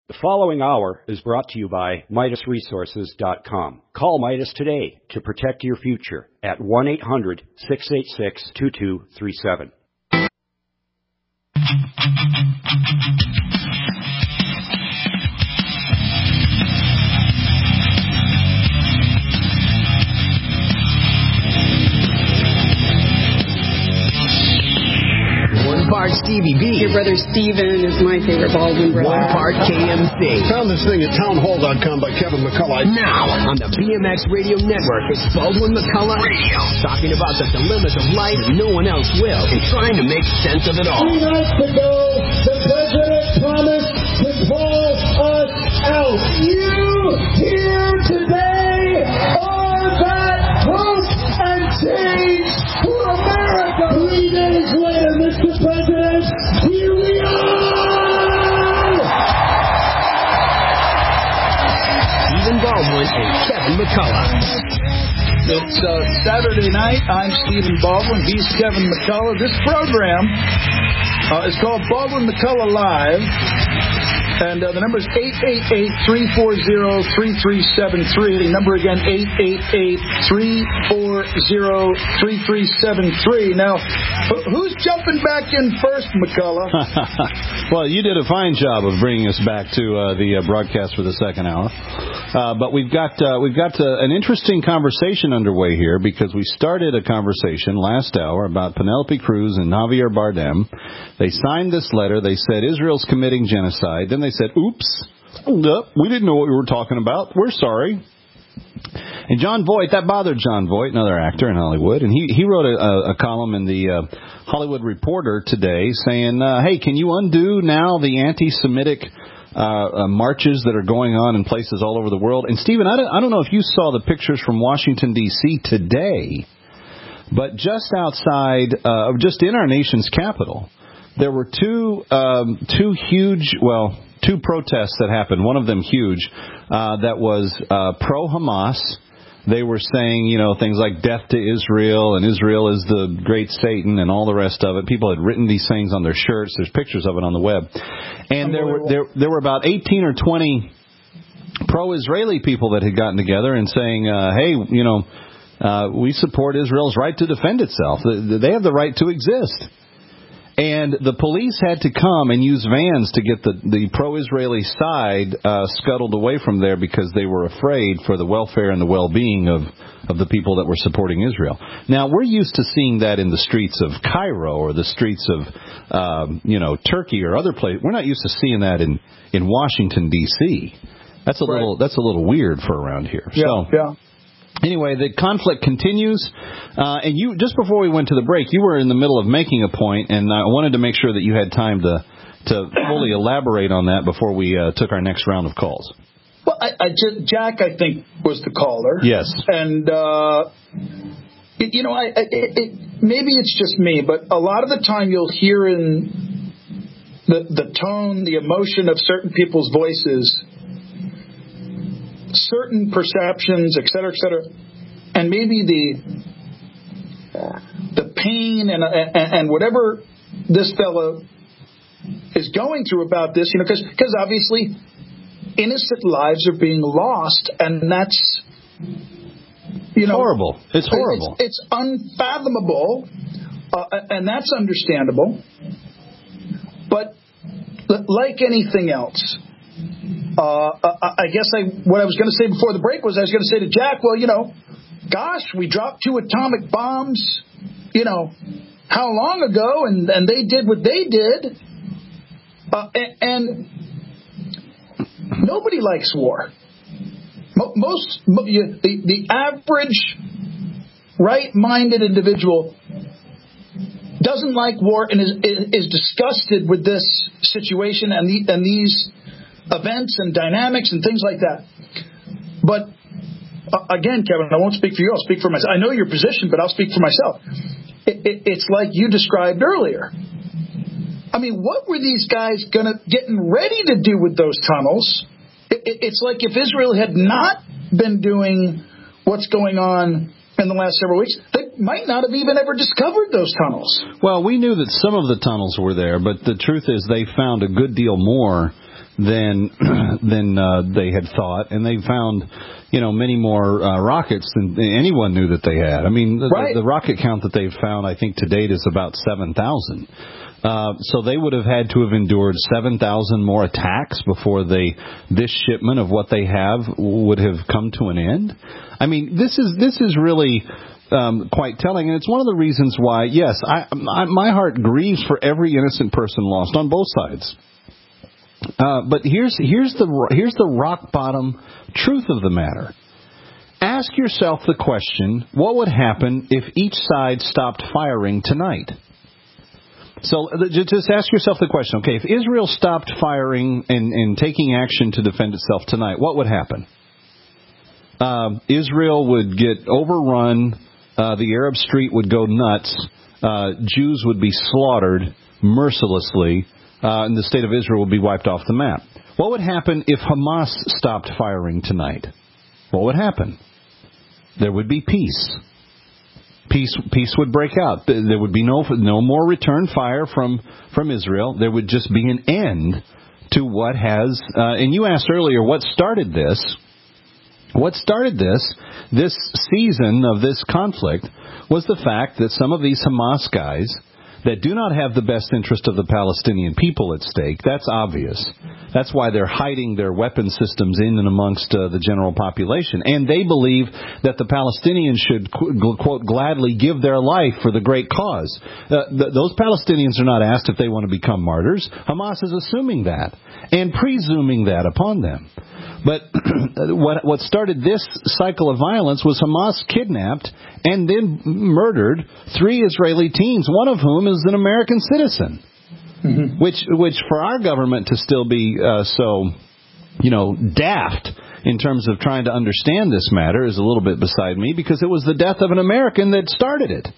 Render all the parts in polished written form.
The following hour is brought to you by MidasResources.com. Call Midas today to protect your future at 1-800-686-2237. One part Stevie B. Your brother Steven is my favorite Baldwin brother. One part KMC. Found this thing at townhall.com by Kevin McCullough. Now, on the BMX Radio Network, it's Baldwin McCullough Radio. Talking about the dilemmas of life that no one else will, and trying to make sense of it all. 3 nights ago, the president promised to pull us out. You here today are that hope and change for America. 3 days later, Mr. President, here we are! Stephen Baldwin and Kevin McCullough. It's Saturday night. I'm Stephen Baldwin. He's Kevin McCullough. This program is called Baldwin McCullough Live. And the number is 888-340-3373. The number again, 888-340-3373. Now, who's jumping back in first, McCullough? Well, you did a fine job of bringing us back to the broadcast for the second hour. But we've got an interesting conversation underway here because we started a conversation last hour about Penelope Cruz and Javier Bardem. They signed this letter. They said Israel's committing genocide. Then they said, oops, we didn't know what we were talking about. We're sorry. And John Voight, that bothered John Voight, another actor in Hollywood, and he wrote a column in the Hollywood Reporter today saying, hey, can you undo now the anti-Semitic marches that are going on in places all over the world? And, Stephen, I don't know if you saw the pictures from Washington, D.C. today, but just outside, just in our nation's capital, there were two protests that happened, one of them huge, that was pro-Hamas. They were saying, things like death to Israel, and Israel is the great Satan, and all the rest of it. People had written these things on their shirts. There's pictures of it on the web. And there were about 18 or 20 pro-Israeli people that had gotten together and saying, hey, we support Israel's right to defend itself. They have the right to exist. And the police had to come and use vans to get the pro-Israeli side scuttled away from there because they were afraid for the welfare and the well-being of the people that were supporting Israel. Now, we're used to seeing that in the streets of Cairo or the streets of, Turkey or other places. We're not used to seeing that in Washington, D.C. That's a little weird for around here. Yeah. Anyway, the conflict continues, and you just before we went to the break, you were in the middle of making a point, and I wanted to make sure that you had time to fully elaborate on that before we took our next round of calls. Well, Jack, I think, was the caller. Yes. And, maybe it's just me, but a lot of the time you'll hear in the tone, the emotion of certain people's voices, certain perceptions, et cetera, and maybe the pain and whatever this fellow is going through about this, because obviously innocent lives are being lost, and that's horrible. It's horrible. It's unfathomable, and that's understandable. But like anything else. I guess what I was going to say before the break was I was going to say to Jack, well, gosh, we dropped 2 atomic bombs, how long ago, and they did what they did, and nobody likes war. The average right-minded individual doesn't like war and is disgusted with this situation and these events and dynamics and things like that. But again, Kevin, I won't speak for you. I'll speak for myself. I know your position, but I'll speak for myself. It's like you described earlier. I mean, what were these guys getting ready to do with those tunnels? It's like if Israel had not been doing what's going on in the last several weeks, they might not have even ever discovered those tunnels. Well, we knew that some of the tunnels were there, but the truth is they found a good deal more than they had thought, and they found, many more rockets than anyone knew that they had. I mean, the rocket count that they've found, I think, to date is about 7,000. So they would have had to have endured 7,000 more attacks before this shipment of what they have would have come to an end. I mean, this is really quite telling, and it's one of the reasons why, yes, my heart grieves for every innocent person lost on both sides. But here's the rock bottom truth of the matter. Ask yourself the question: what would happen if each side stopped firing tonight? So just ask yourself the question, okay, if Israel stopped firing and taking action to defend itself tonight, what would happen? Israel would get overrun, the Arab street would go nuts, Jews would be slaughtered mercilessly, and the state of Israel would be wiped off the map. What would happen if Hamas stopped firing tonight? What would happen? There would be peace. Peace would break out. There would be no more return fire from Israel. There would just be an end to what has. And you asked earlier, what started this? What started this season of this conflict was the fact that some of these Hamas guys that do not have the best interest of the Palestinian people at stake. That's obvious. That's why they're hiding their weapon systems in and amongst the general population. And they believe that the Palestinians should, quote, gladly give their life for the great cause. Those Palestinians are not asked if they want to become martyrs. Hamas is assuming that and presuming that upon them. But what started this cycle of violence was Hamas kidnapped and then murdered 3 Israeli teens, one of whom is an American citizen. Mm-hmm. Which for our government to still be so, daft in terms of trying to understand this matter is a little bit beside me, because it was the death of an American that started it.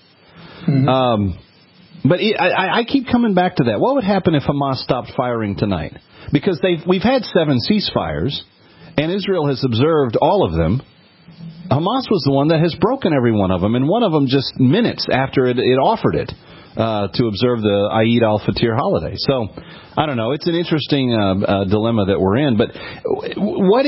Mm-hmm. But I keep coming back to that. What would happen if Hamas stopped firing tonight? Because we've had 7 ceasefires, and Israel has observed all of them. Hamas was the one that has broken every one of them, and one of them just minutes after it offered it to observe the Eid al-Fitr holiday. So, I don't know. It's an interesting dilemma that we're in. But what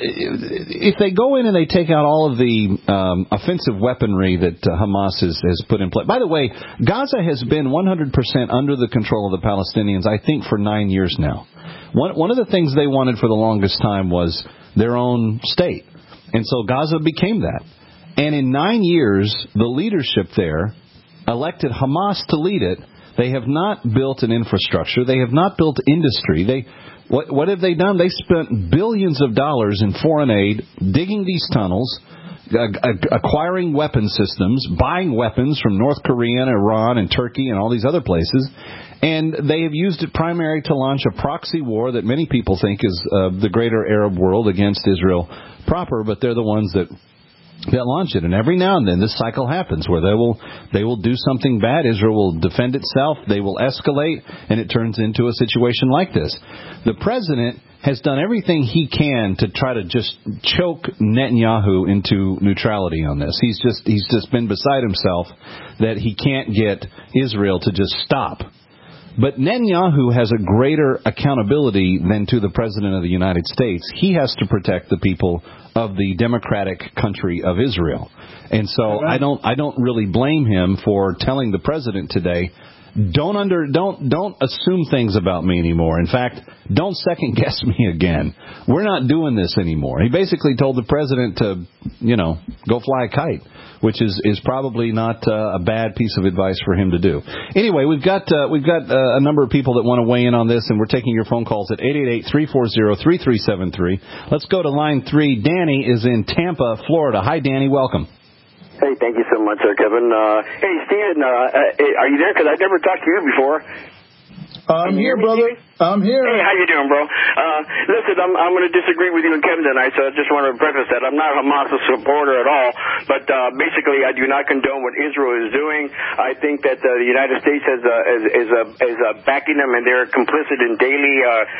if they go in and they take out all of the offensive weaponry that Hamas has put in place? By the way, Gaza has been 100% under the control of the Palestinians, I think, for 9 years now. One of the things they wanted for the longest time was their own state. And so Gaza became that. And in 9 years, the leadership there elected Hamas to lead it. They have not built an infrastructure. They have not built industry. What have they done? They spent billions of dollars in foreign aid, digging these tunnels, acquiring weapon systems, buying weapons from North Korea and Iran and Turkey and all these other places. And they have used it primarily to launch a proxy war that many people think is the greater Arab world against Israel proper, but they're the ones that launch it. And every now and then this cycle happens where they will do something bad. Israel will defend itself. They will escalate, and it turns into a situation like this. The president has done everything he can to try to just choke Netanyahu into neutrality on this. He's just been beside himself that he can't get Israel to just stop. But Netanyahu has a greater accountability than to the President of the United States. He has to protect the people of the democratic country of Israel. And so I don't really blame him for telling the President today, don't assume things about me anymore. In fact, don't second guess me again. We're not doing this anymore. He basically told the President to, go fly a kite, which is probably not a bad piece of advice for him to do. Anyway, we've got a number of people that want to weigh in on this, and we're taking your phone calls at 888-340-3373. Let's go to line 3. Danny is in Tampa, Florida. Hi, Danny. Welcome. Hey, thank you so much, Kevin. Hey, Stephen, are you there? Because I've never talked to you before. I'm here, brother. I'm here. Hey, how you doing, bro? Listen, I'm going to disagree with you and Kevin tonight, so I just want to preface that. I'm not a Hamas supporter at all, but basically I do not condone what Israel is doing. I think that the United States is backing them, and they're complicit in daily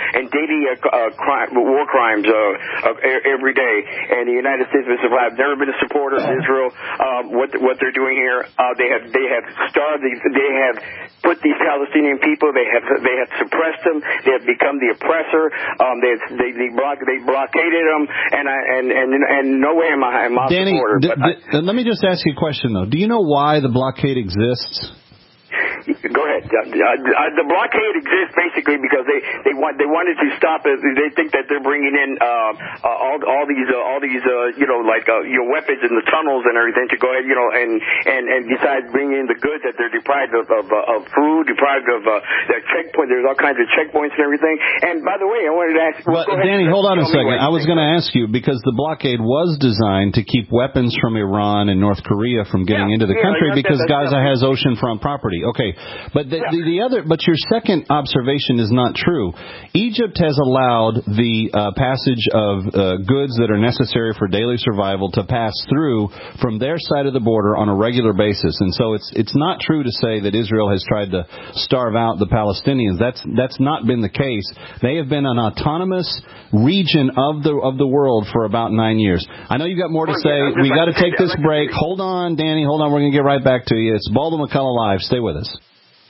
war crimes every day. And the United States I've never been a supporter of Israel. What they're doing here, they have starved. They have put these Palestinian people. They have suppressed them. They have become the oppressor. They blockaded them, and no way am I a Danny, supporter. let me just ask you a question, though. Do you know why the blockade exists? Go ahead. The blockade exists basically because they wanted to stop it. They think that they're bringing in all these weapons in the tunnels and everything to go ahead and besides bringing in the goods that they're deprived of food, deprived of their checkpoint. There's all kinds of checkpoints and everything. And by the way, I wanted to ask. But Danny, hold on a second. I was going to ask you because the blockade was designed to keep weapons from Iran and North Korea from getting into the country because Gaza has oceanfront property. Okay, but but your second observation is not true. Egypt has allowed the passage of goods that are necessary for daily survival to pass through from their side of the border on a regular basis, and so it's not true to say that Israel has tried to starve out the Palestinians. That's not been the case. They have been an autonomous region of the world for about 9 years. I know you've got more to say. We got to take this break. Hold on, Danny. Hold on. We're going to get right back to you. It's Baldwin McCullough Live. Stay with us.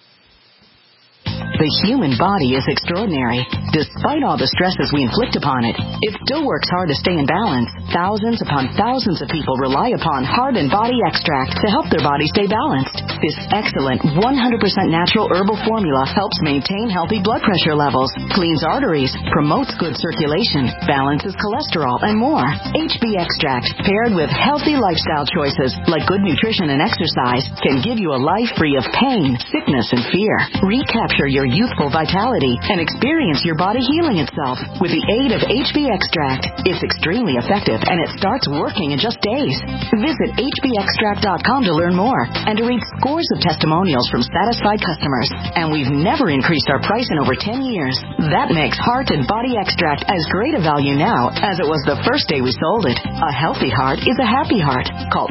The human body is extraordinary. Despite all the stresses we inflict upon it, it still works hard to stay in balance. Thousands upon thousands of people rely upon Heart and Body Extract to help their body stay balanced. This excellent 100% natural herbal formula helps maintain healthy blood pressure levels, cleans arteries, promotes good circulation, balances cholesterol, and more. HB Extract, paired with healthy lifestyle choices like good nutrition and exercise, can give you a life free of pain, sickness, and fear. Recapture your youthful vitality and experience your body healing itself with the aid of HB Extract. It's extremely effective and it starts working in just days. Visit hbextract.com to learn more and to read scores of testimonials from satisfied customers. And we've never increased our price in over 10 years. That makes Heart and Body Extract as great a value now as it was the first day we sold it. A healthy heart is a happy heart. Call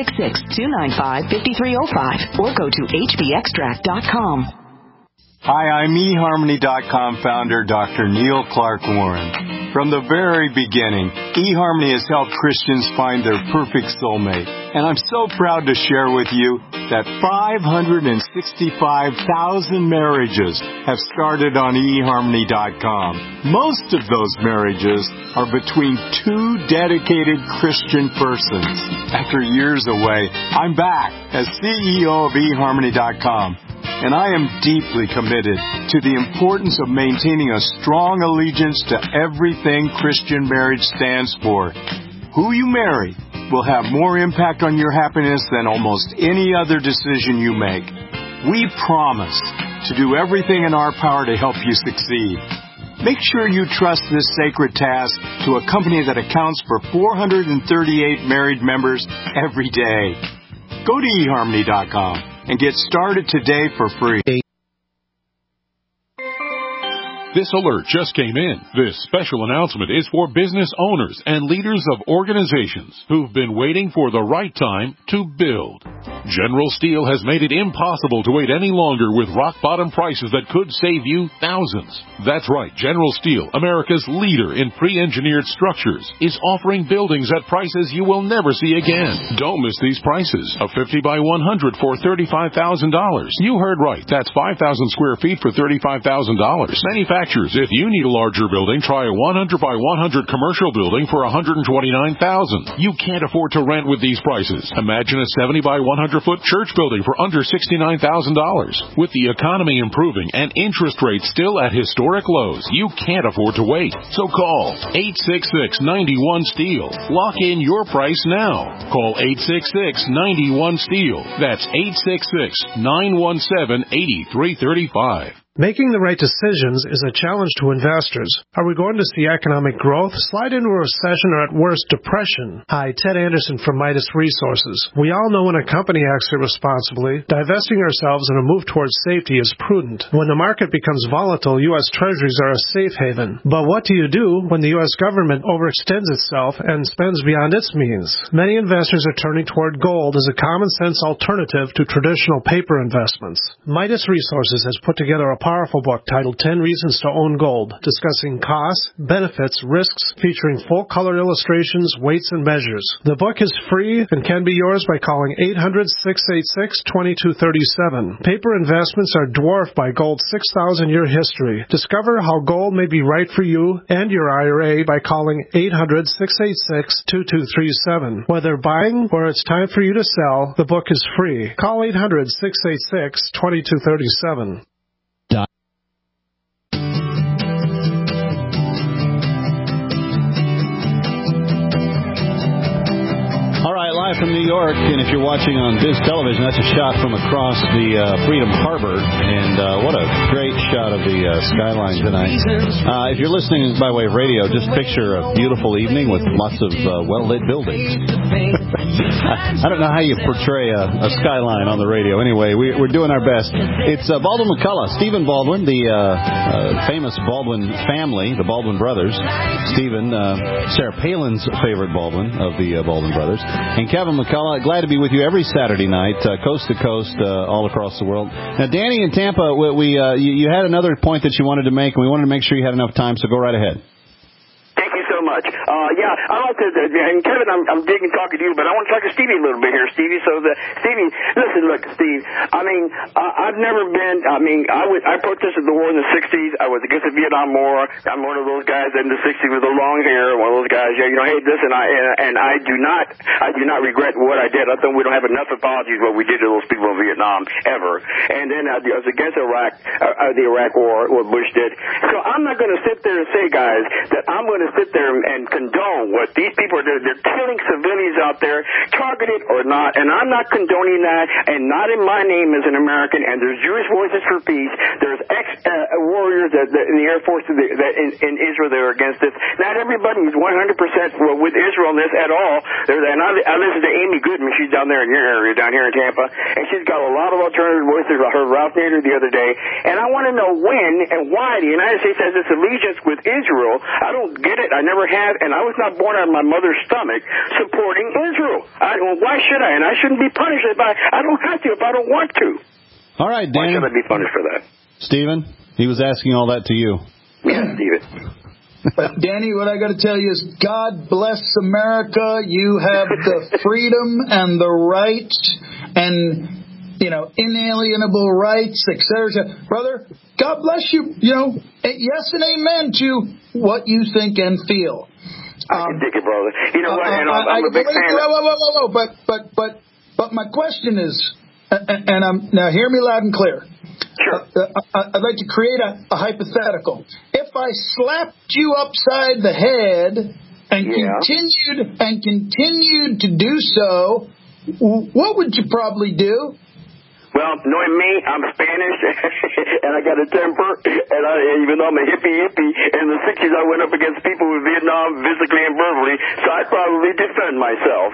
866-295-5305 or go to hbextract.com. Hi, I'm eHarmony.com founder Dr. Neil Clark Warren. From the very beginning, eHarmony has helped Christians find their perfect soulmate. And I'm so proud to share with you that 565,000 marriages have started on eHarmony.com. Most of those marriages are between two dedicated Christian persons. After years away, I'm back as CEO of eHarmony.com. And I am deeply committed to the importance of maintaining a strong allegiance to everything Christian marriage stands for. Who you marry will have more impact on your happiness than almost any other decision you make. We promise to do everything in our power to help you succeed. Make sure you trust this sacred task to a company that accounts for 438 married members every day. Go to eHarmony.com. and get started today for free. This alert just came in. This special announcement is for business owners and leaders of organizations who've been waiting for the right time to build. General Steel has made it impossible to wait any longer with rock-bottom prices that could save you thousands. That's right. General Steel, America's leader in pre-engineered structures, is offering buildings at prices you will never see again. Don't miss these prices. A 50 by 100 for $35,000. You heard right. That's 5,000 square feet for $35,000. Manufacturers, if you need a larger building, try a 100 by 100 commercial building for $129,000. You can't afford to rent with these prices. Imagine a 70 by 100 foot church building for under $69,000. With the economy improving and interest rates still at historic lows, you can't afford to wait. So call 866-91-STEEL. Lock in your price now. Call 866-91-STEEL. That's 866-917-8335. Making the right decisions is a challenge to investors. Are we going to see economic growth, slide into a recession, or at worst, depression? Hi, Ted Anderson from Midas Resources. We all know when a company acts irresponsibly, divesting ourselves in a move towards safety is prudent. When the market becomes volatile, U.S. Treasuries are a safe haven. But what do you do when the U.S. government overextends itself and spends beyond its means? Many investors are turning toward gold as a common-sense alternative to traditional paper investments. Midas Resources has put together a powerful book titled 10 Reasons to Own Gold, discussing costs, benefits, risks, featuring full-color illustrations, weights, and measures. The book is free and can be yours by calling 800-686-2237. Paper investments are dwarfed by gold's 6,000-year history. Discover how gold may be right for you and your IRA by calling 800-686-2237. Whether buying or it's time for you to sell, the book is free. Call 800-686-2237. All right, live from New York, and if you're watching on Viz Television, that's a shot from across the Freedom Harbor, and what a great shot of the skyline tonight. If you're listening by way of radio, just picture a beautiful evening with lots of well-lit buildings. I don't know how you portray a skyline on the radio. Anyway, we're doing our best. It's Baldwin McCullough, Stephen Baldwin, the famous Baldwin family, the Baldwin brothers. Stephen, Sarah Palin's favorite Baldwin of the Baldwin brothers. And Kevin McCullough, glad to be with you every Saturday night, coast to coast, all across the world. Now, Danny in Tampa, you had another point that you wanted to make, and we wanted to make sure you had enough time, so go right ahead. Thank you so much. I'd like to, and Kevin, I'm digging talking to you, but I want to talk to Stevie a little bit here, Stevie. Stevie, listen, look, Steve, I've never been, I protested the war in the 60s. I was against the Vietnam War. I'm one of those guys in the 60s with the long hair, one of those guys, hey, listen, I do not regret what I did. I think we don't have enough apologies what we did to those people in Vietnam, ever. And then I was against the Iraq War, what Bush did. So I'm not going to sit there and say, guys, that I'm going to sit there and condone what these people are doing. They're killing civilians out there, targeted or not, and I'm not condoning that, and not in my name as an American. And there's Jewish Voices for Peace. There's ex-warriors in the Air Force in Israel that are against this. Not everybody is 100% with Israel in this at all. And I listen to Amy Goodman. She's down there in your area, down here in Tampa, and she's got a lot of alternative voices. I heard Ralph Nader the other day, and I want to know when and why the United States has this allegiance with Israel. I don't get it. I never have, and I was not born out of my mother's stomach supporting Israel. Why should I? And I shouldn't be punished if I don't have to, if I don't want to. All right, Dan. Why should I be punished for that? Stephen, he was asking all that to you. Yeah, Stephen. But Danny, what I got to tell you is God bless America. You have the freedom and the rights and, inalienable rights, etc. Brother, God bless you. Yes and amen to what you think and feel. I can dig it, brother. You know what? And I'm a big fan. But my question is, and now hear me loud and clear. Sure. I'd like to create a hypothetical. If I slapped you upside the head and continued to do so, what would you probably do? Well, knowing me, I'm Spanish, and I got a temper, and even though I'm a hippie, in the 60s I went up against people in Vietnam physically and verbally, so I'd probably defend myself.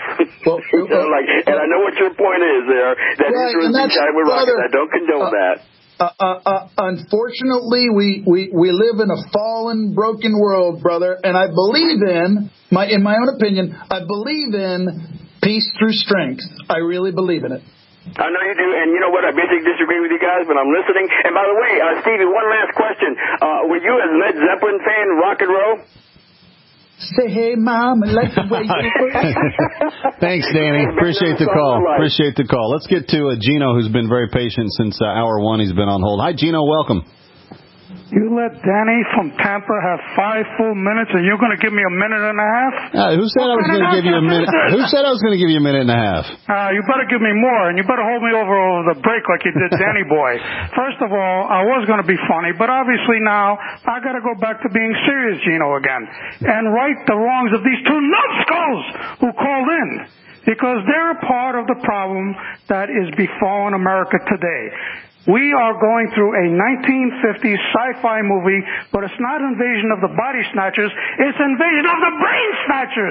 And I know what your point is there, that Israel is shy with rockets. I don't condone that. Unfortunately, we live in a fallen, broken world, brother, and I believe in my own opinion, I believe in peace through strength. I really believe in it. I know you do, and you know what? I basically disagree with you guys, but I'm listening. And by the way, Stevie, one last question. Were you a Led Zeppelin fan, rock and roll? Say, hey, Mom, I like the way you Thanks, Danny. Appreciate the call. Let's get to Gino, who's been very patient since hour one. He's been on hold. Hi, Gino. Welcome. You let Danny from Tampa have 5 full minutes, and you're going to give me a minute and a half? Who said I was going to give you a minute? Who said I was going to give you a minute and a half? You better give me more, and you better hold me over the break like you did Danny Boy. First of all, I was going to be funny, but obviously now I got to go back to being serious, Gino, again, and right the wrongs of these two numbskulls who called in. Because they're a part of the problem that is befalling America today. We are going through a 1950s sci-fi movie, but it's not Invasion of the Body Snatchers, it's Invasion of the Brain Snatchers.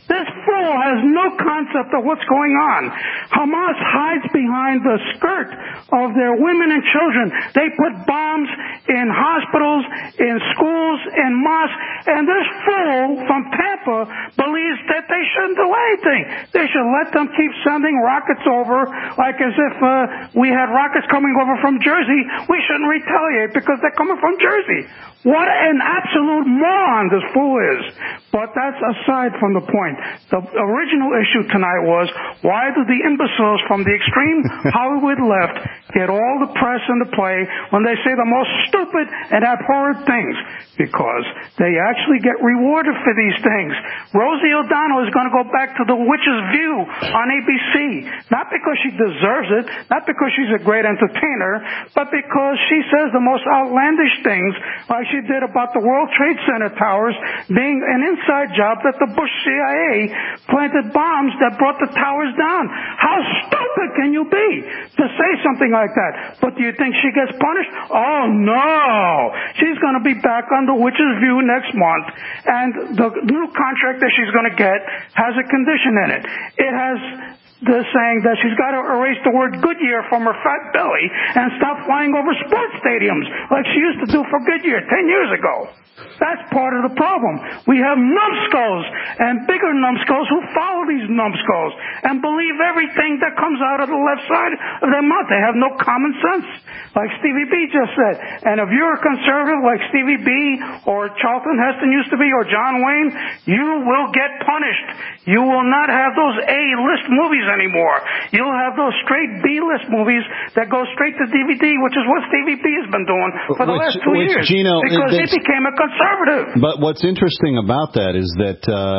This fool has no concept of what's going on. Hamas hides behind the skirt of their women and children. They put bombs in hospitals, in schools, in mosques, and this fool from Tampa believes that they shouldn't do anything. They should let them keep sending rockets over, like as if we had rockets coming over from Jersey. We shouldn't retaliate because they're coming from Jersey. What an absolute moron this fool is. But that's aside from the point. The original issue tonight was, why do the imbeciles from the extreme Hollywood left get all the press and the play when they say the most stupid and abhorrent things? Because they actually get rewarded for these things. Rosie O'Donnell is going to go back to The Witch's View on ABC. Not because she deserves it, not because she's a great entertainer, but because she says the most outlandish things, like she did about the World Trade Center towers being an inside job that the Bush CIA planted bombs that brought the towers down. How stupid can you be to say something like that? But do you think she gets punished? Oh, no. She's going to be back on The Witch's View next month, and the new contract that she's going to get has a condition in it. It has the saying that she's got to erase the word Goodyear from her fat belly and stop flying over sports stadiums like she used to do for Goodyear 10 years ago. That's part of the problem. We have numbskulls and bigger numbskulls who follow these numbskulls and believe everything that comes out of the left side of their mouth. They have no common sense, like Stevie B just said. And if you're a conservative like Stevie B or Charlton Heston used to be or John Wayne, you will get punished. You will not have those A-list movies anymore. You'll have those straight B-list movies that go straight to DVD, which is what Stevie B has been doing for the last 2 years. Gino, because he became a conservative. But what's interesting about that is that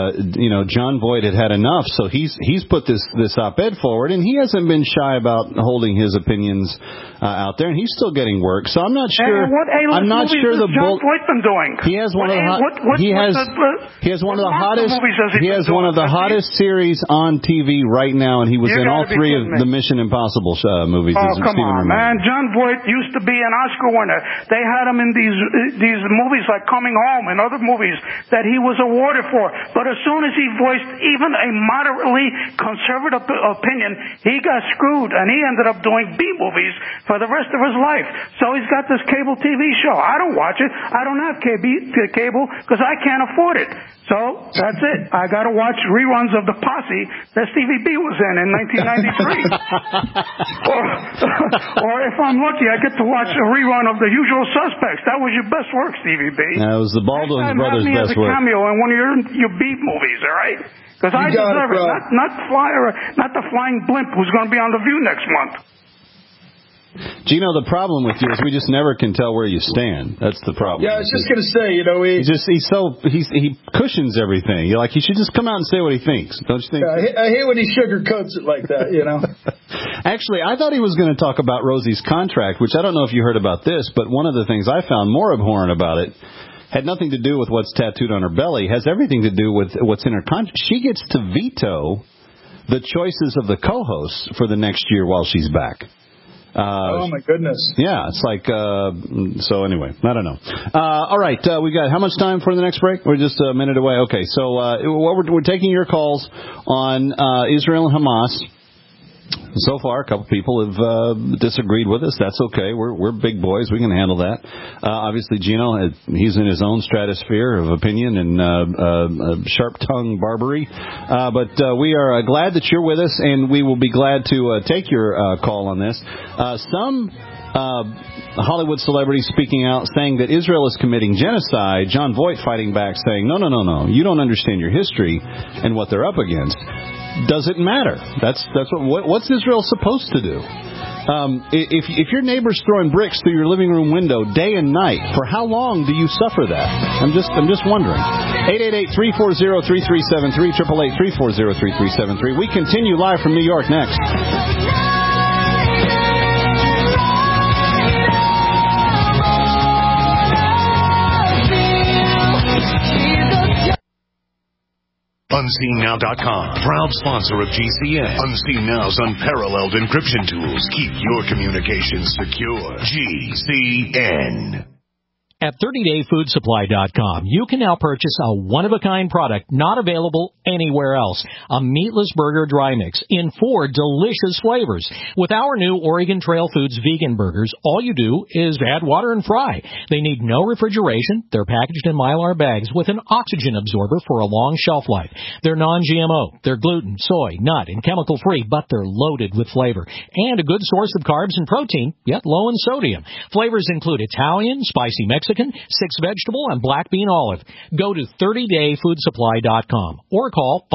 John Voight had enough, so he's put this op-ed forward, and he hasn't been shy about holding his opinions out there, and he's still getting work. So I'm not sure. And what A-list I'm not movies sure has the John Voight been doing? He has one of the he has one of the hottest series on TV right now, and he was in all three of the Mission Impossible movies. Oh, come on, man! John Voight used to be an Oscar winner. They had him in these movies like Coming Home and other movies that he was awarded for. But as soon as he voiced even a moderately conservative opinion, he got screwed, and he ended up doing B movies for the rest of his life. So he's got this cable TV show. I don't watch it. I don't have cable because I can't afford it. So that's it. I got to watch reruns of The Posse that Stevie B was in 1993. or if I'm lucky, I get to watch a rerun of The Usual Suspects. That was your best work, Stevie B. That was the Baldwin brothers' best work. As a cameo in one of your B movies, all right? Because I deserve it. Not the flying blimp who's going to be on The View next month. Gino, the problem with you is we just never can tell where you stand. That's the problem. Yeah, I was just going to say, he cushions everything. You're like, he should just come out and say what he thinks. Don't you think? I hate when he sugarcoats it like that, Actually, I thought he was going to talk about Rosie's contract, which I don't know if you heard about this, but one of the things I found more abhorrent about it had nothing to do with what's tattooed on her belly, has everything to do with what's in her contract. She gets to veto the choices of the co-hosts for the next year while she's back. Oh, my goodness. Yeah, it's like, so anyway, I don't know. All right, we got how much time for the next break? We're just a minute away. Okay, so we're taking your calls on Israel and Hamas. So far, a couple people have disagreed with us. That's okay. We're big boys. We can handle that. Obviously, Gino, he's in his own stratosphere of opinion and sharp-tongued barbarity. But we are glad that you're with us, and we will be glad to take your call on this. Some Hollywood celebrities speaking out saying that Israel is committing genocide. John Voight fighting back saying, no. You don't understand your history and what they're up against. Doesn't matter. That's what's Israel supposed to do? If your neighbor's throwing bricks through your living room window day and night, for how long do you suffer that? I'm just wondering. 888-340-3373, 888-340-3373. We continue live from New York next. UnseenNow.com, proud sponsor of GCN. Unseen Now's unparalleled encryption tools keep your communications secure. GCN. At 30dayfoodsupply.com, you can now purchase a one-of-a-kind product not available anywhere else. A meatless burger dry mix in 4 delicious flavors. With our new Oregon Trail Foods vegan burgers, all you do is add water and fry. They need no refrigeration. They're packaged in Mylar bags with an oxygen absorber for a long shelf life. They're non-GMO. They're gluten, soy, nut, and chemical-free, but they're loaded with flavor. And a good source of carbs and protein, yet low in sodium. Flavors include Italian, spicy Mexican, 6 vegetable, and black bean olive. Go to 30dayfoodsupply.com or call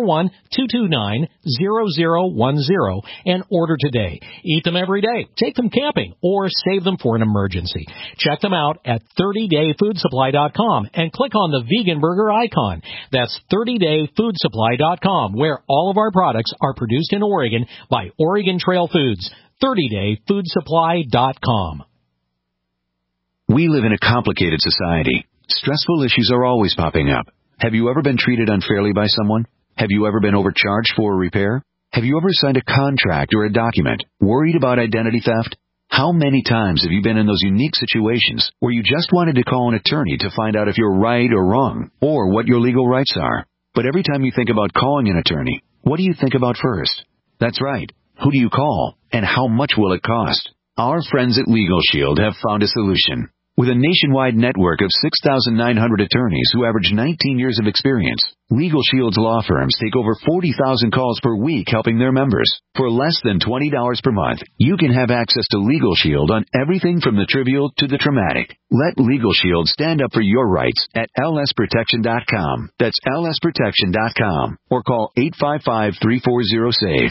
541-229-0010 and order today. Eat them every day, take them camping, or save them for an emergency. Check them out at 30dayfoodsupply.com and click on the vegan burger icon. That's 30dayfoodsupply.com, where all of our products are produced in Oregon by Oregon Trail Foods. 30dayfoodsupply.com. We live in a complicated society. Stressful issues are always popping up. Have you ever been treated unfairly by someone? Have you ever been overcharged for a repair? Have you ever signed a contract or a document worried about identity theft? How many times have you been in those unique situations where you just wanted to call an attorney to find out if you're right or wrong, or what your legal rights are? But every time you think about calling an attorney, what do you think about first? That's right. Who do you call, and how much will it cost? Our friends at Legal Shield have found a solution. With a nationwide network of 6,900 attorneys who average 19 years of experience, Legal Shield's law firms take over 40,000 calls per week helping their members. For less than $20 per month, you can have access to Legal Shield on everything from the trivial to the traumatic. Let Legal Shield stand up for your rights at lsprotection.com. That's lsprotection.com. Or call 855-340-SAVE,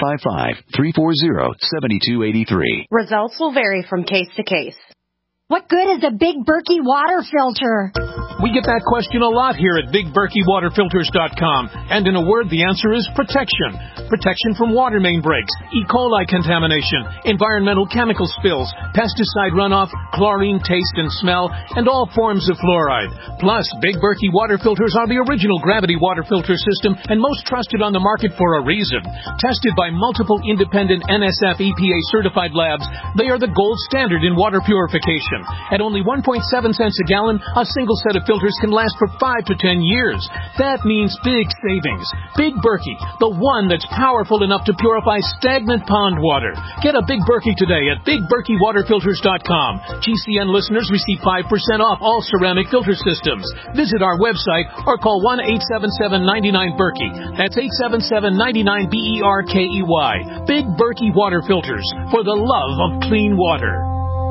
855-340-7283. Results will vary from case to case. What good is a Big Berkey water filter? We get that question a lot here at BigBerkeyWaterFilters.com. And in a word, the answer is protection. Protection from water main breaks, E. coli contamination, environmental chemical spills, pesticide runoff, chlorine taste and smell, and all forms of fluoride. Plus, Big Berkey water filters are the original gravity water filter system and most trusted on the market for a reason. Tested by multiple independent NSF EPA certified labs, they are the gold standard in water purification. At only 1.7 cents a gallon, a single set of filters can last for 5 to 10 years. That means big savings. Big Berkey, the one that's powerful enough to purify stagnant pond water. Get a Big Berkey today at BigBerkeyWaterFilters.com. GCN listeners receive 5% off all ceramic filter systems. Visit our website or call 1-877-99-BERKEY. That's 877-99-BERKEY. Big Berkey Water Filters, for the love of clean water.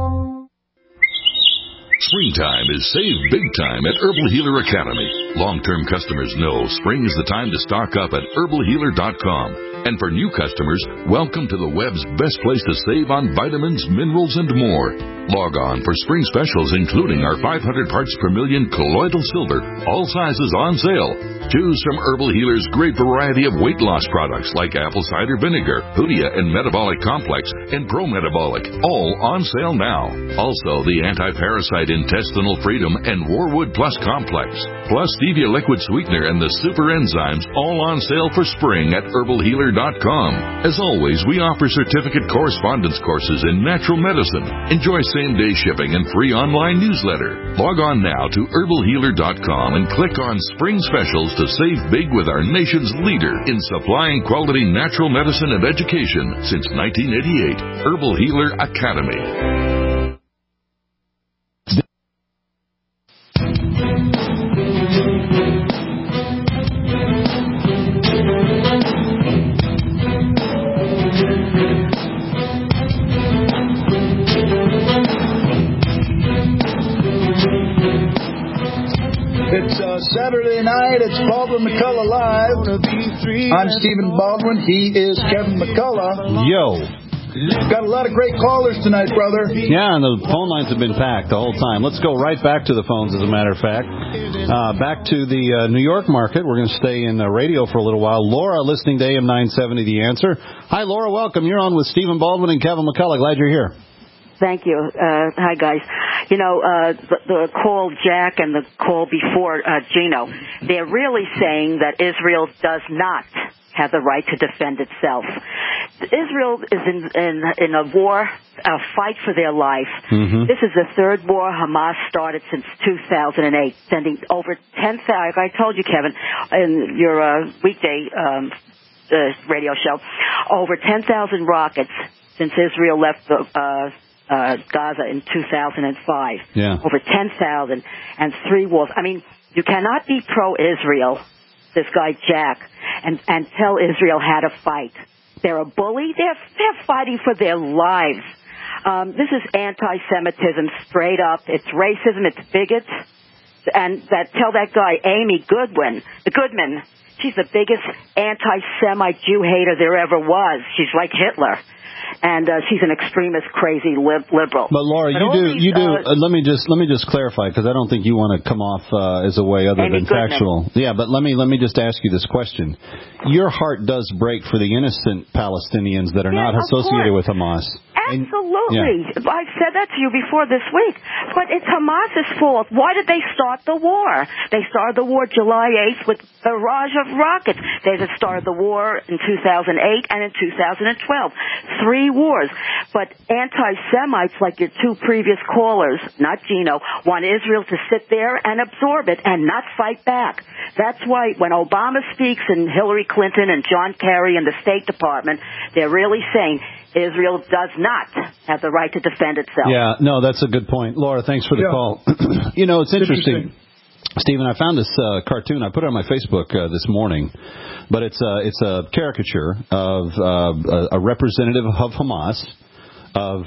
Springtime is save big time at Herbal Healer Academy. Long-term customers know spring is the time to stock up at herbalhealer.com. And for new customers, welcome to the web's best place to save on vitamins, minerals, and more. Log on for spring specials, including our 500 parts per million colloidal silver, all sizes on sale. Choose from Herbal Healer's great variety of weight loss products like apple cider vinegar, Hoodia and Metabolic Complex, and Pro Metabolic, all on sale now. Also, the anti-parasite intestinal freedom and Warwood Plus Complex, plus stevia liquid sweetener and the super enzymes, all on sale for spring at herbalhealer.com. As always, we offer certificate correspondence courses in natural medicine. Enjoy same-day shipping and free online newsletter. Log on now to herbalhealer.com and click on Spring Specials to save big with our nation's leader in supplying quality natural medicine and education since 1988, Herbal Healer Academy. It's Saturday night. It's Baldwin McCullough Live. I'm Stephen Baldwin. He is Kevin McCullough. Yo. Got a lot of great callers tonight, brother. Yeah, and the phone lines have been packed the whole time. Let's go right back to the phones, as a matter of fact. Back to the New York market. We're going to stay in radio for a little while. Laura, listening to AM 970, The Answer. Hi, Laura. Welcome. You're on with Stephen Baldwin and Kevin McCullough. Glad you're here. Thank you. Hi, guys. You know, the call Jack and the call before Gino, they're really saying that Israel does not have the right to defend itself. Israel is in a war, a fight for their life. Mm-hmm. This is the third war Hamas started since 2008, sending over 10,000. I told you, Kevin, in your weekday radio show, over 10,000 rockets since Israel left Gaza in 2005. Yeah. Over 10,000 and 3 wars. I mean, you cannot be pro-Israel, this guy Jack, and tell Israel how to fight. They're a bully. They're fighting for their lives. This is anti-Semitism straight up. It's racism. It's bigots. And tell that guy Amy Goodman. She's the biggest anti-Semite Jew hater there ever was. She's like Hitler. And she's an extremist, crazy liberal. But Laura, you do. Let me just clarify, because I don't think you want to come off as a way other than factual. Yeah, but let me just ask you this question: your heart does break for the innocent Palestinians that are not associated with Hamas. Absolutely. I've said that to you before this week. But it's Hamas's fault. Why did they start the war? They started the war July 8th with a barrage of rockets. They started the war in 2008 and in 2012. 3 wars. But anti-Semites, like your 2 previous callers, not Gino, want Israel to sit there and absorb it and not fight back. That's why when Obama speaks and Hillary Clinton and John Kerry and the State Department, they're really saying Israel does not have the right to defend itself. Yeah, no, that's a good point. Laura, thanks for the call. It's interesting. Stephen, I found this cartoon. I put it on my Facebook this morning, but it's a caricature of a representative of Hamas, of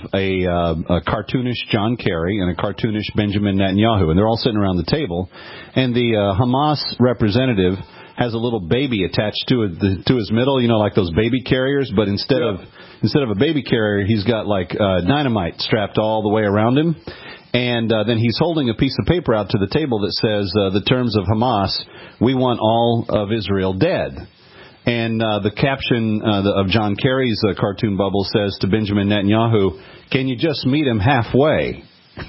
a cartoonish John Kerry and a cartoonish Benjamin Netanyahu, and they're all sitting around the table, and the Hamas representative has a little baby attached to his middle, like those baby carriers, but instead of a baby carrier, he's got like dynamite strapped all the way around him. And then he's holding a piece of paper out to the table that says, the terms of Hamas, we want all of Israel dead. And the caption of John Kerry's cartoon bubble says to Benjamin Netanyahu, can you just meet him halfway?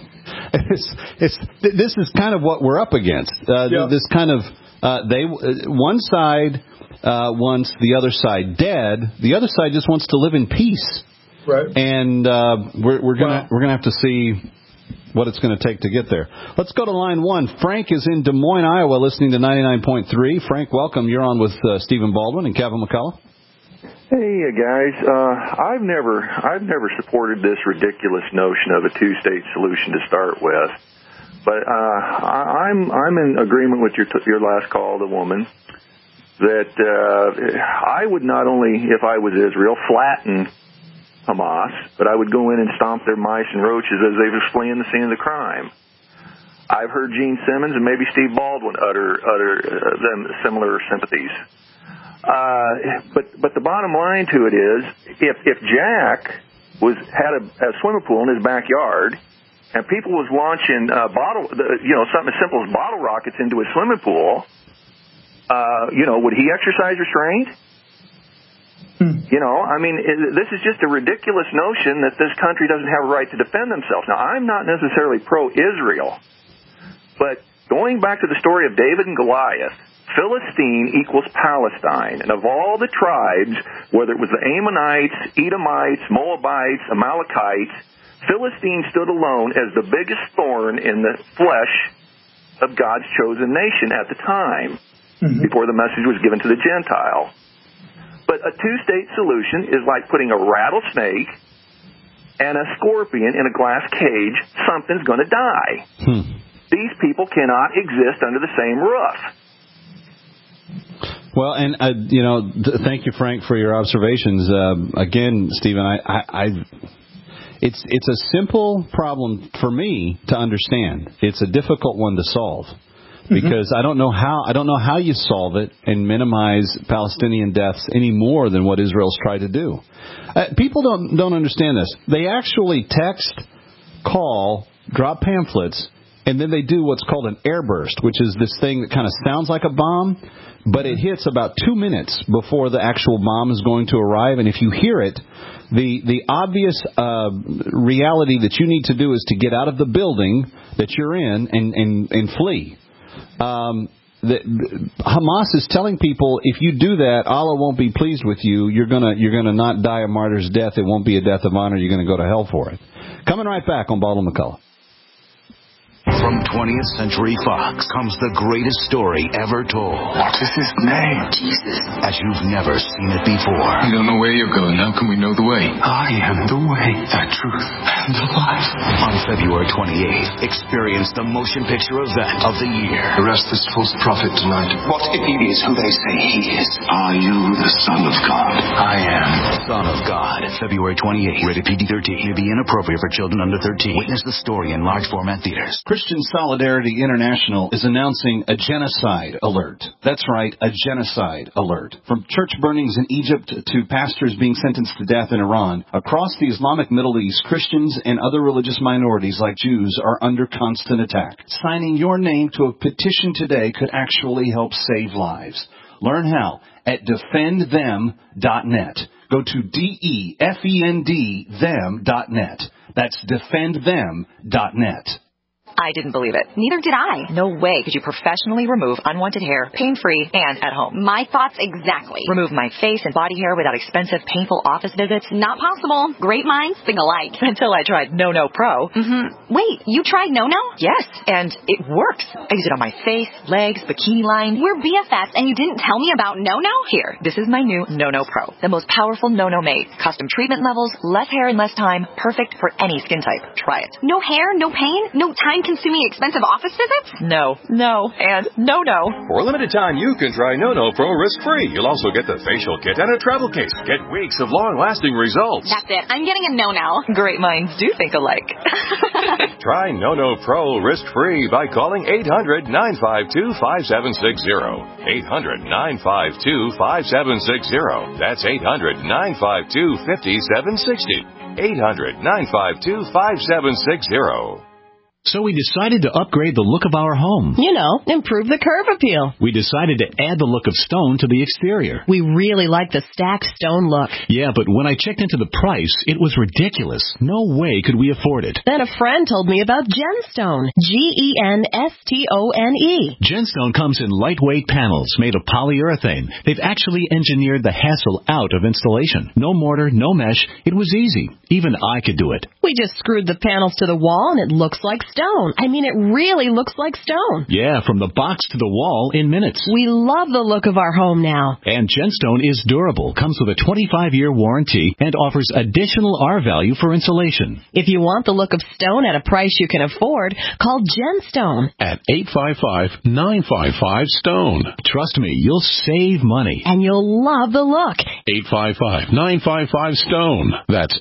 This is kind of what we're up against. This kind of, one side wants the other side dead. The other side just wants to live in peace. Right. And we're gonna have to see what it's going to take to get there. Let's go to line 1. Frank is in Des Moines, Iowa, listening to 99.3. Frank, welcome. You're on with Stephen Baldwin and Kevin McCullough. Hey, guys. I've never supported this ridiculous notion of a 2-state solution to start with, but I'm in agreement with your last call, the woman, that I would not only, if I was Israel, flatten Hamas, but I would go in and stomp their mice and roaches as they were fleeing the scene of the crime. I've heard Gene Simmons and maybe Steve Baldwin utter them similar sympathies. But the bottom line to it is, if Jack had a swimming pool in his backyard, and people was launching something as simple as bottle rockets into his swimming pool, would he exercise restraint? This is just a ridiculous notion that this country doesn't have a right to defend themselves. Now, I'm not necessarily pro-Israel, but going back to the story of David and Goliath, Philistine equals Palestine. And of all the tribes, whether it was the Ammonites, Edomites, Moabites, Amalekites, Philistine stood alone as the biggest thorn in the flesh of God's chosen nation at the time, before the message was given to the Gentile. But a 2-state solution is like putting a rattlesnake and a scorpion in a glass cage. Something's going to die. These people cannot exist under the same roof. Well, and thank you, Frank, for your observations. Again, Stephen, it's a simple problem for me to understand. It's a difficult one to solve. Because I don't know how you solve it and minimize Palestinian deaths any more than what Israel's tried to do. People don't understand this. They actually text, call, drop pamphlets, and then they do what's called an airburst, which is this thing that kind of sounds like a bomb, but it hits about 2 minutes before the actual bomb is going to arrive. And if you hear it, the obvious reality that you need to do is to get out of the building that you're in and flee. Hamas is telling people, if you do that, Allah won't be pleased with you. You're gonna not die a martyr's death. It won't be a death of honor. You're going to go to hell for it. Coming right back on Baldwin McCullough. From 20th Century Fox comes the greatest story ever told. What is his name? Jesus. As you've never seen it before. We don't know where you're going. How can we know the way? I am the way, the truth, and the life. On February 28th, experience the motion picture event of the year. Arrest this false prophet tonight. What if he is who they say he is? Are you the Son of God? I am. Son of God. February 28th. Rated PG-13. May be inappropriate for children under 13. Witness the story in large format theaters. Christian Solidarity International is announcing a genocide alert. That's right, a genocide alert. From church burnings in Egypt to pastors being sentenced to death in Iran, across the Islamic Middle East, Christians and other religious minorities like Jews are under constant attack. Signing your name to a petition today could actually help save lives. Learn how at defendthem.net. Go to defend them.net. That's defendthem.net. I didn't believe it. Neither did I. No way could you professionally remove unwanted hair, pain-free, and at home. My thoughts exactly. Remove my face and body hair without expensive, painful office visits? Not possible. Great minds think alike. Until I tried No Pro. Wait, you tried No? Yes, and it works. I use it on my face, legs, bikini line. We're BFFs, and you didn't tell me about No? Here, this is my new No Pro. The most powerful No made. Custom treatment levels, less hair in less time, perfect for any skin type. Try it. No hair, no pain, no time-consuming expensive office visits? No, and no. For a limited time, you can try No Pro risk-free. You'll also get the facial kit and a travel case. Get weeks of long-lasting results. That's it. I'm getting a No. Great minds do think alike. Try No Pro risk-free by calling 800-952-5760. 800-952-5760. That's 800-952-5760. 800-952-5760. So we decided to upgrade the look of our home. You know, improve the curb appeal. We decided to add the look of stone to the exterior. We really like the stacked stone look. Yeah, but when I checked into the price, it was ridiculous. No way could we afford it. Then a friend told me about Genstone. Genstone. Genstone comes in lightweight panels made of polyurethane. They've actually engineered the hassle out of installation. No mortar, no mesh. It was easy. Even I could do it. We just screwed the panels to the wall and it looks like stone. I mean, it really looks like stone. Yeah, from the box to the wall in minutes. We love the look of our home now. And Genstone is durable, comes with a 25-year warranty, and offers additional R-value for insulation. If you want the look of stone at a price you can afford, call Genstone at 855-955-STONE. Trust me, you'll save money. And you'll love the look. 855-955-STONE. That's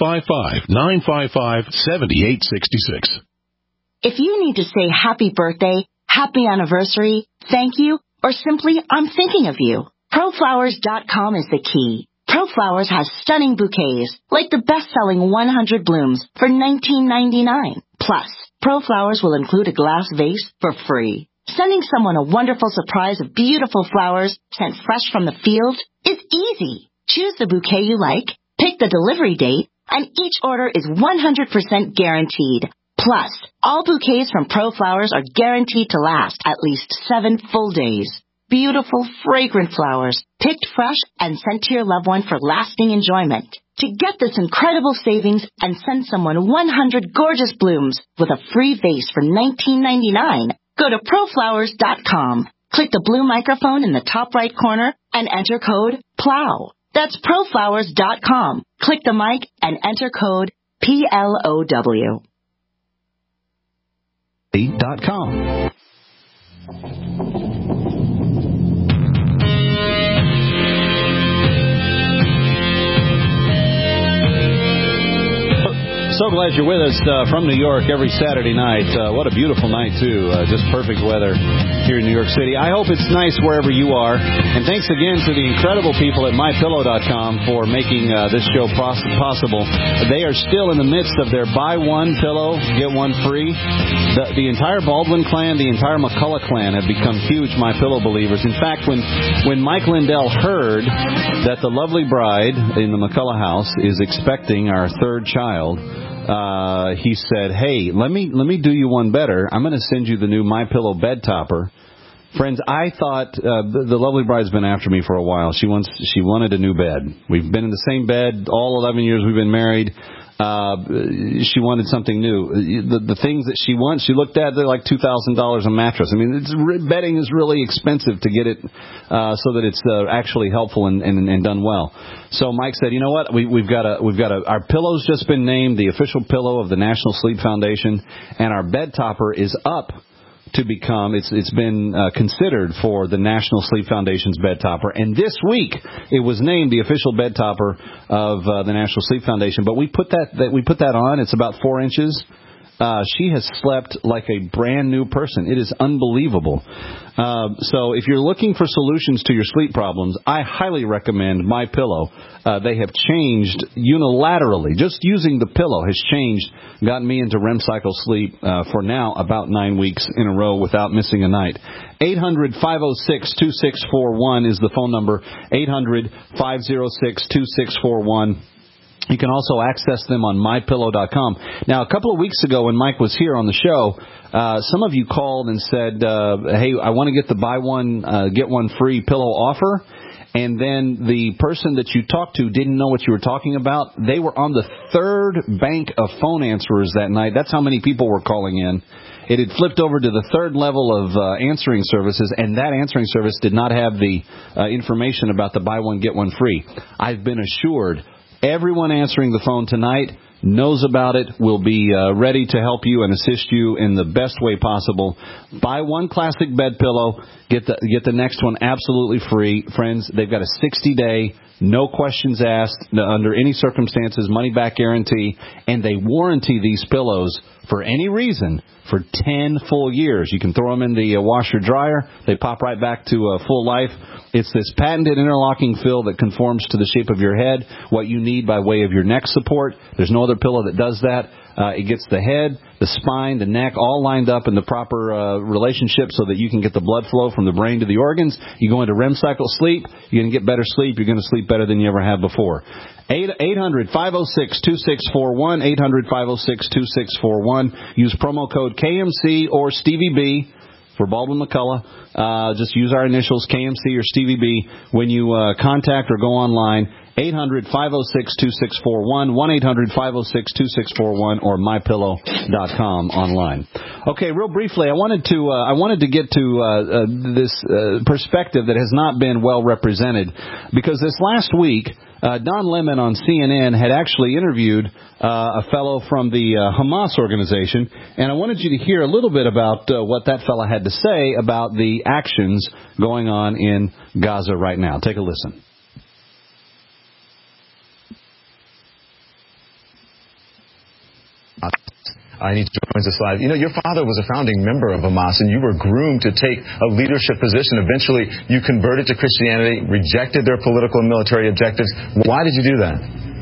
855-955-7866. If you need to say happy birthday, happy anniversary, thank you, or simply I'm thinking of you, ProFlowers.com is the key. ProFlowers has stunning bouquets, like the best-selling 100 blooms for $19.99. Plus, ProFlowers will include a glass vase for free. Sending someone a wonderful surprise of beautiful flowers sent fresh from the field is easy. Choose the bouquet you like, pick the delivery date, and each order is 100% guaranteed. Plus, all bouquets from ProFlowers are guaranteed to last at least 7 full days. Beautiful, fragrant flowers, picked fresh and sent to your loved one for lasting enjoyment. To get this incredible savings and send someone 100 gorgeous blooms with a free vase for $19.99, go to ProFlowers.com. Click the blue microphone in the top right corner and enter code PLOW. That's ProFlowers.com. Click the mic and enter code PLOW. .com. So glad you're with us from New York every Saturday night. What a beautiful night, too. Just perfect weather here in New York City. I hope it's nice wherever you are. And thanks again to the incredible people at MyPillow.com for making this show possible. They are still in the midst of their buy one pillow, get one free. The entire Baldwin clan, the entire McCullough clan have become huge MyPillow believers. In fact, when Mike Lindell heard that the lovely bride in the McCullough house is expecting our third child, he said, hey, let me do you one better. I'm going to send you the new MyPillow bed topper Friends, I thought the lovely bride's been after me for a while. She wanted a new bed. We've been in the same bed all 11 years we've been married. She wanted something new. The things that she wants, she looked at, they're like $2,000 a mattress. I mean, bedding is really expensive to get it so that it's actually helpful and done well. So Mike said, you know what? We've got our pillow's just been named the official pillow of the National Sleep Foundation, and our bed topper is up to become, it's been considered for the National Sleep Foundation's bed topper. And this week, it was named the official bed topper of the National Sleep Foundation. But we put that on. It's about 4 inches. She has slept like a brand new person. It is unbelievable. So if you're looking for solutions to your sleep problems, I highly recommend MyPillow. They have changed unilaterally. Just using the pillow has changed, gotten me into REM cycle sleep for now about 9 weeks in a row without missing a night. 800-506-2641 is the phone number. 800-506-2641. You can also access them on MyPillow.com. Now, a couple of weeks ago when Mike was here on the show, some of you called and said, hey, I want to get the buy one, get one free pillow offer. And then the person that you talked to didn't know what you were talking about. They were on the third bank of phone answerers that night. That's how many people were calling in. It had flipped over to the third level of answering services, and that answering service did not have the information about the buy one, get one free. I've been assured everyone answering the phone tonight knows about it, will be ready to help you and assist you in the best way possible. Buy one classic bed pillow, get the next one absolutely free. Friends, they've got a 60-day, no questions asked, under any circumstances, money-back guarantee, and they warranty these pillows for any reason for 10 full years. You can throw them in the washer-dryer. They pop right back to full life. It's this patented interlocking fill that conforms to the shape of your head, what you need by way of your neck support. There's no other pillow that does that. It gets the head, the spine, the neck all lined up in the proper relationship so that you can get the blood flow from the brain to the organs. You go into REM cycle sleep, you're going to get better sleep. You're going to sleep better than you ever have before. 800-506-2641, 800-506-2641. Use promo code KMC or Stevie B for Baldwin McCullough. Just use our initials, KMC or Stevie B, when you contact or go online. 800-506-2641, 1-800-506-2641, or mypillow.com online. Okay, real briefly, I wanted to get to this perspective that has not been well represented, because this last week, Don Lemon on CNN had actually interviewed a fellow from the Hamas organization, and I wanted you to hear a little bit about what that fellow had to say about the actions going on in Gaza right now. Take a listen. I need to join the slide. You know, your father was a founding member of Hamas, and you were groomed to take a leadership position. Eventually, you converted to Christianity, rejected their political and military objectives. Why did you do that?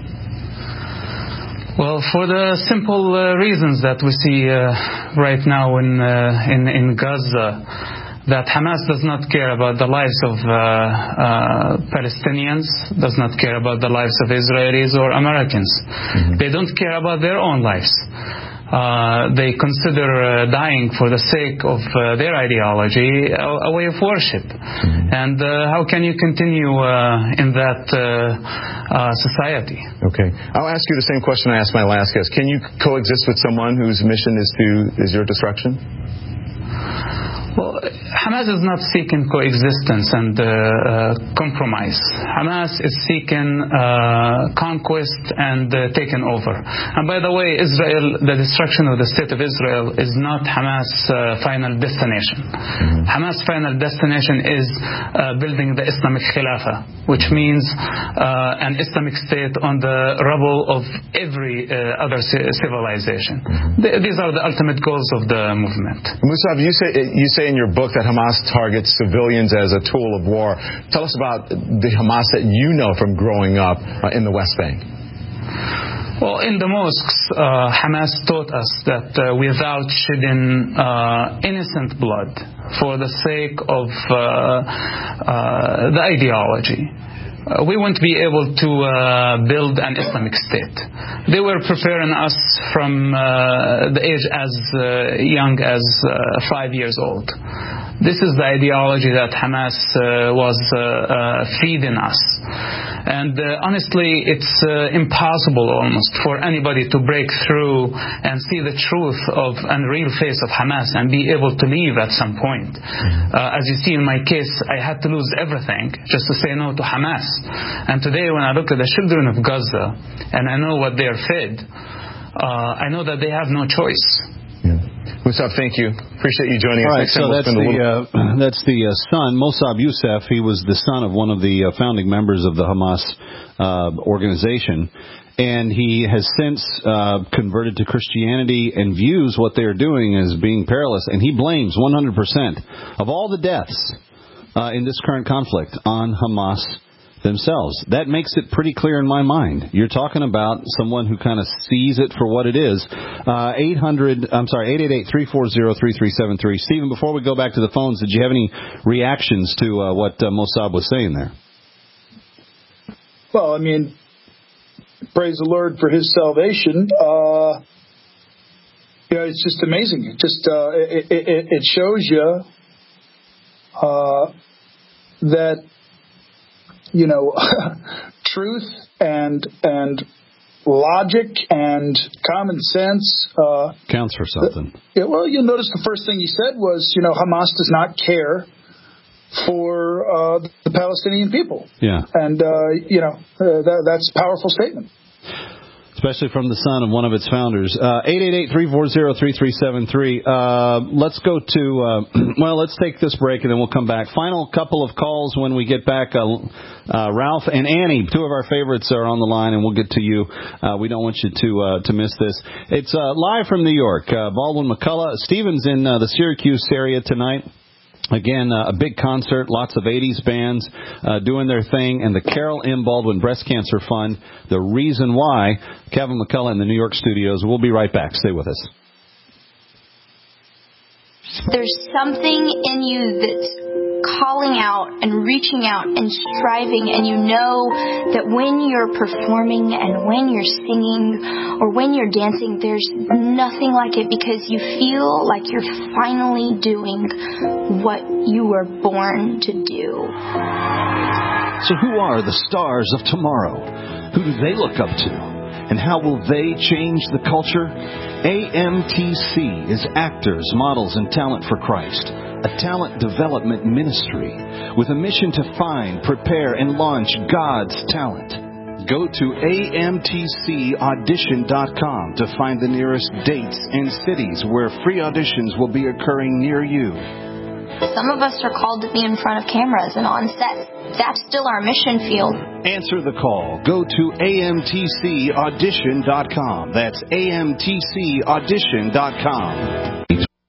Well, for the simple reasons that we see right now in Gaza, that Hamas does not care about the lives of Palestinians, does not care about the lives of Israelis or Americans. Mm-hmm. They don't care about their own lives. They consider dying for the sake of their ideology a way of worship. Mm-hmm. And how can you continue in that society? Okay. I'll ask you the same question I asked my last guest. Can you coexist with someone whose mission is your destruction? Well, Hamas is not seeking coexistence and compromise. Hamas is seeking conquest and taking over. And by the way, Israel, the destruction of the state of Israel is not Hamas' final destination. Mm-hmm. Hamas' final destination is building the Islamic Khilafah, which means an Islamic state on the rubble of every other civilization. Mm-hmm. These are the ultimate goals of the movement. Musab, you say in your book that Hamas targets civilians as a tool of war. Tell us about the Hamas that you know from growing up in the West Bank. Well, in the mosques, Hamas taught us that without shedding innocent blood for the sake of the ideology, we won't be able to build an Islamic state. They were preparing us from the age as young as 5 years old. This is the ideology that Hamas was feeding us. And honestly, it's impossible almost for anybody to break through and see the truth of and real face of Hamas and be able to leave at some point. As you see in my case, I had to lose everything just to say no to Hamas. And today when I look at the children of Gaza and I know what they are fed, I know that they have no choice. Musab, thank you. Appreciate you joining us. All right, so that's the son, Mossab Youssef. He was the son of one of the founding members of the Hamas organization, and he has since converted to Christianity and views what they are doing as being perilous, and he blames 100% of all the deaths in this current conflict on Hamas themselves. That makes it pretty clear in my mind. You're talking about someone who kind of sees it for what it is. 888-340-3373. Stephen, before we go back to the phones, did you have any reactions to what Mossab was saying there? Well, I mean, praise the Lord for his salvation. It's just amazing. It just it shows you that truth and logic and common sense counts for something. Well, you'll notice the first thing he said was, Hamas does not care for the Palestinian people. Yeah, and that's a powerful statement. Especially from the son of one of its founders. 888-340-3373. Let's go to, let's take this break and then we'll come back. Final couple of calls when we get back. Ralph and Annie, two of our favorites, are on the line, and we'll get to you. We don't want you to miss this. It's live from New York. Baldwin McCullough. Stephen's in the Syracuse area tonight. Again, a big concert, lots of 80s bands doing their thing, and the Carol M. Baldwin Breast Cancer Fund, the reason why. Kevin McCullough in the New York studios. We'll be right back. Stay with us. There's something in you that's calling out and reaching out and striving, and you know that when you're performing and when you're singing or when you're dancing, there's nothing like it, because you feel like you're finally doing what you were born to do. So who are the stars of tomorrow? Who do they look up to? And how will they change the culture? AMTC is Actors, Models, and Talent for Christ, a talent development ministry with a mission to find, prepare, and launch God's talent. Go to amtcaudition.com to find the nearest dates and cities where free auditions will be occurring near you. Some of us are called to be in front of cameras and on set. That's still our mission field. Answer the call. Go to amtcaudition.com. That's amtcaudition.com.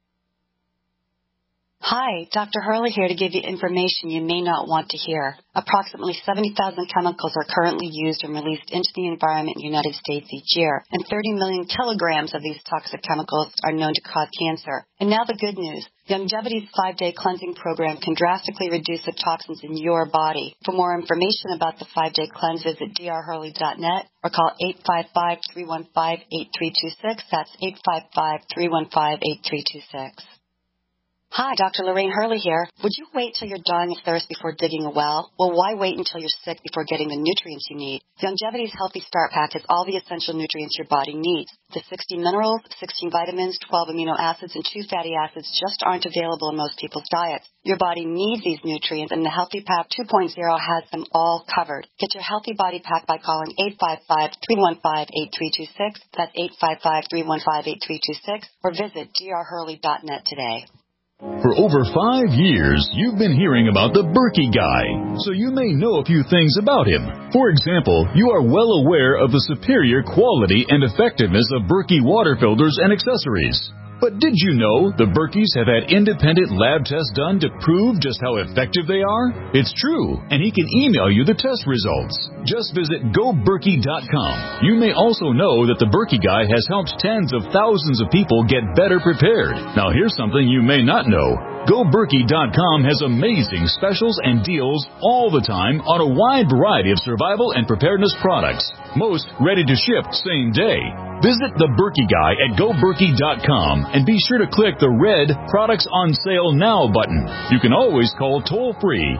Hi, Dr. Hurley here to give you information you may not want to hear. Approximately 70,000 chemicals are currently used and released into the environment in the United States each year, and 30 million kilograms of these toxic chemicals are known to cause cancer. And now the good news. Longevity's 5-day cleansing program can drastically reduce the toxins in your body. For more information about the 5-day cleanse, visit drhurley.net or call 855-315-8326. That's 855-315-8326. Hi, Dr. Lorraine Hurley here. Would you wait till you're dying of thirst before digging a well? Well, why wait until you're sick before getting the nutrients you need? Longevity's Healthy Start Pack has all the essential nutrients your body needs. The 60 minerals, 16 vitamins, 12 amino acids, and 2 fatty acids just aren't available in most people's diets. Your body needs these nutrients, and the Healthy Pack 2.0 has them all covered. Get your Healthy Body Pack by calling 855-315-8326. That's 855-315-8326. Or visit drhurley.net today. For over 5 years, you've been hearing about the Berkey Guy, so you may know a few things about him. For example, you are well aware of the superior quality and effectiveness of Berkey water filters and accessories. But did you know the Berkeys have had independent lab tests done to prove just how effective they are? It's true, and he can email you the test results. Just visit GoBerkey.com. You may also know that the Berkey Guy has helped tens of thousands of people get better prepared. Now here's something you may not know. GoBerkey.com has amazing specials and deals all the time on a wide variety of survival and preparedness products. Most ready to ship same day. Visit the Berkey Guy at GoBerkey.com and be sure to click the red Products on Sale Now button. You can always call toll-free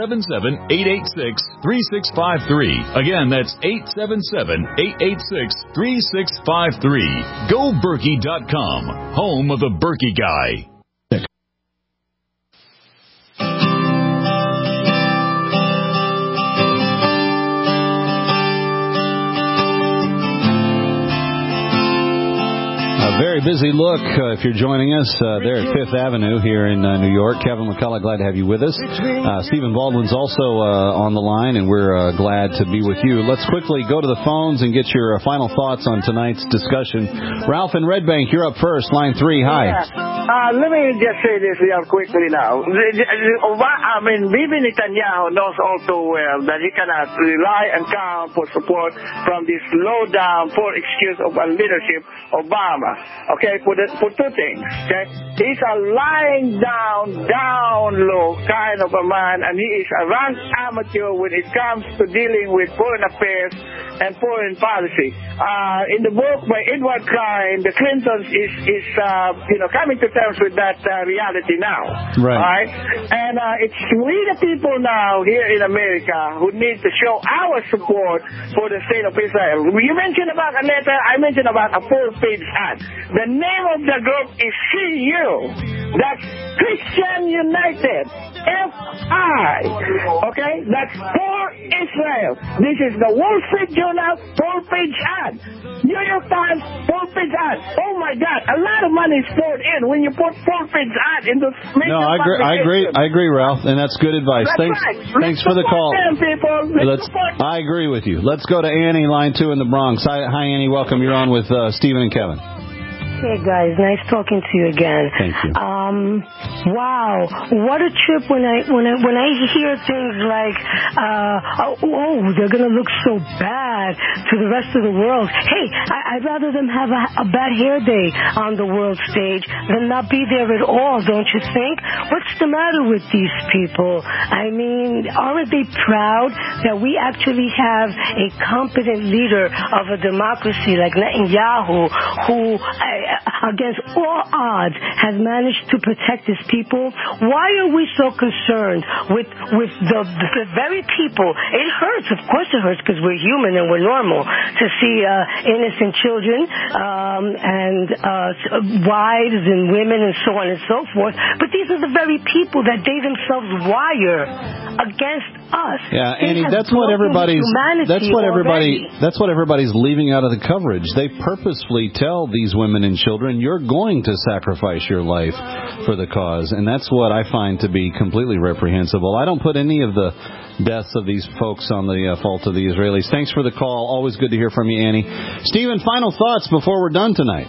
877-886-3653. Again, that's 877-886-3653. GoBerkey.com, home of the Berkey Guy. Very busy look if you're joining us there at Fifth Avenue here in New York. Kevin McCullough, glad to have you with us. Stephen Baldwin's also on the line, and we're glad to be with you. Let's quickly go to the phones and get your final thoughts on tonight's discussion. Ralph in Red Bank, you're up first. Line 3, hi. Let me just say this real quickly now. Bibi Netanyahu knows all too well that he cannot rely and count for support from this low-down, poor excuse of a leadership, Obama. Okay, for two things. Okay, he's a lying down low kind of a man, and he is a rank amateur when it comes to dealing with foreign affairs and foreign policy. In the book by Edward Klein, the Clintons is coming to terms with that reality now. Right. All right, and it's we the people now here in America who need to show our support for the state of Israel. You mentioned about a letter. I mentioned about a full-page ad. The name of the group is CU. That's Christian United. FI. Okay? That's for Israel. This is the Wall Street Journal full-page ad. New York Times full-page ad. Oh my God. A lot of money is poured in when you put full-page ad into major I agree, Ralph, and that's good advice. That's Thanks for the call. People. I agree with you. Let's go to Annie, line 2 in the Bronx. Hi, Annie. Welcome. You're on with Stephen and Kevin. Hey guys, nice talking to you again. Thank you. Wow, what a trip when I hear things like, they're gonna look so bad to the rest of the world. Hey, I'd rather them have a bad hair day on the world stage than not be there at all, don't you think? What's the matter with these people? I mean, aren't they proud that we actually have a competent leader of a democracy like Netanyahu who, against all odds, has managed to protect his people? Why are we so concerned with the very people? It hurts, of course it hurts, because we're human and we're normal, to see innocent children and wives and women and so on and so forth. But these are the very people that they themselves wire against us. Yeah, Annie, that's what everybody's leaving out of the coverage. They purposefully tell these women and children, you're going to sacrifice your life for the cause, and that's what I find to be completely reprehensible. I don't put any of the deaths of these folks on the fault of the Israelis. Thanks for the call. Always good to hear from you, Annie. Stephen, final thoughts before we're done tonight.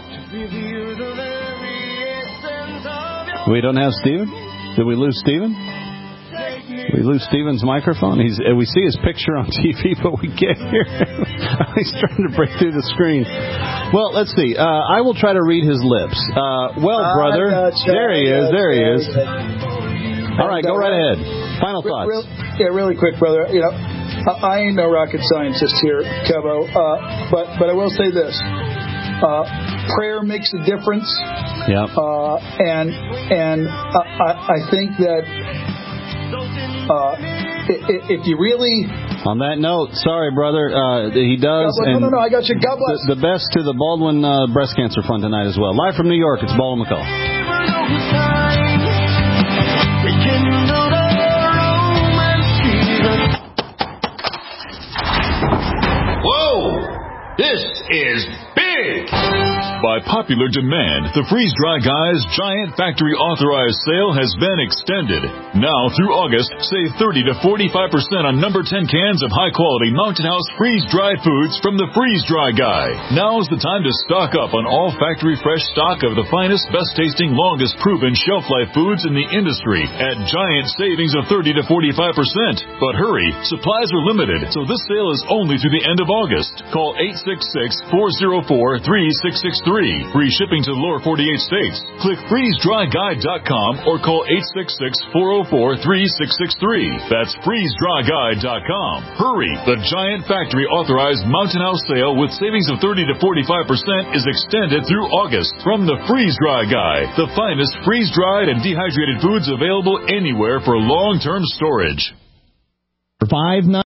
We don't have Stephen? Did we lose Stephen? We lose Stephen's microphone. We see his picture on TV, but we can't hear him. He's trying to break through the screen. Well, let's see. I will try to read his lips. Brother. There he is. All right, go right ahead. Final thoughts. Really quick, brother. I ain't no rocket scientist here, Kevo, but I will say this. Prayer makes a difference. Yeah. And I think that if you really... On that note, sorry, brother, he does. No, I got you. God bless. The best to the Baldwin Breast Cancer Fund tonight as well. Live from New York, it's Baldwin McCullough. Whoa! This is big! By popular demand, the Freeze Dry Guys Giant Factory Authorized Sale has been extended. Now through August, save 30 to 45% on number 10 cans of high-quality Mountain House freeze-dried foods from the Freeze Dry Guy. Now's the time to stock up on all factory fresh stock of the finest, best-tasting, longest-proven shelf-life foods in the industry at giant savings of 30 to 45%. But hurry, supplies are limited, so this sale is only through the end of August. Call 866-404-3663 free. Free shipping to the lower 48 states. Click freezedryguide.com or call 866-404-3663. That's freezedryguide.com. Hurry! The Giant Factory authorized Mountain House sale with savings of 30 to 45% is extended through August. From the Freeze Dry Guy, the finest freeze-dried and dehydrated foods available anywhere for long-term storage. $5.99.